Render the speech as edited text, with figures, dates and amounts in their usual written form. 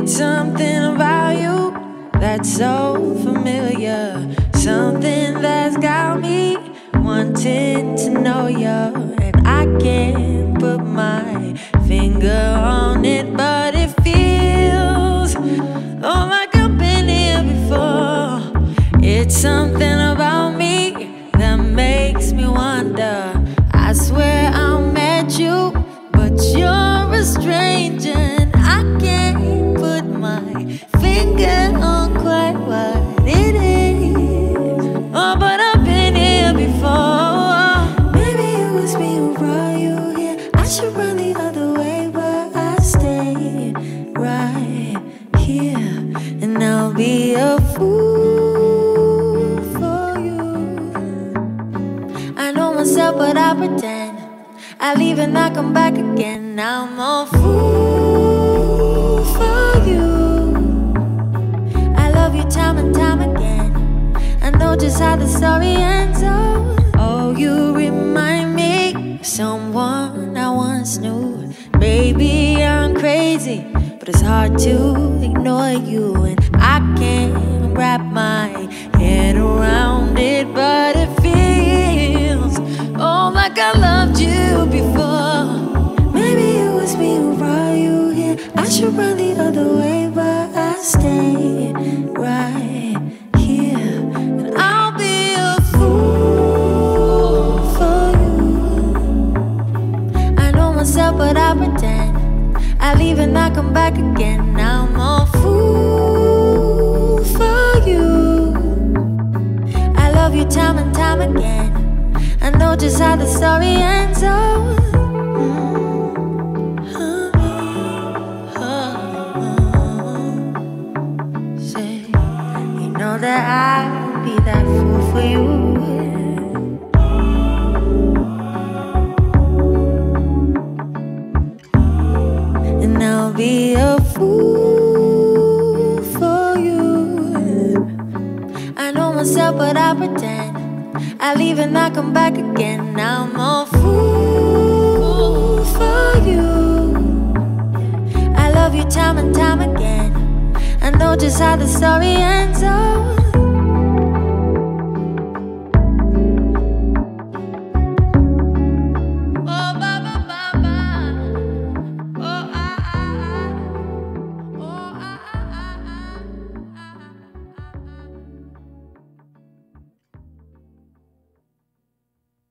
something about you that's so familiar, something that's got me wanting to know you, and I can't put my finger on it, but it feels oh like I've been here before. It's something about me that makes me wonder. I swear I met you, but you're a stranger, and I can't put my finger on quite what it is. Oh, but I've been here before. Maybe it was me who brought you here. I should run the other way, but I stay right here, and I'll be a fool for you. I know myself, but I pretend. I leave and I come back again. I'm a fool for you. I love you time and time again. I know just how the story ends. Oh, you remind me of someone I once knew. Baby, I'm crazy, but it's hard to ignore you, and I can't wrap my head around it, but it feels oh like I loved you before. Maybe it was me who brought you here. I should run the other way, but I stay right here, and I'll be a fool for you. I know myself, but I pretend. I leave and I come back again. I'm a fool for you. I love you time and time again. I know just how the story ends. Say, you know that I'll be that fool for you. And I'll be a fool for you. I know myself, but I pretend. I leave and I come back again. I'm a fool for you. I love you time and time again. I know just how the story ends.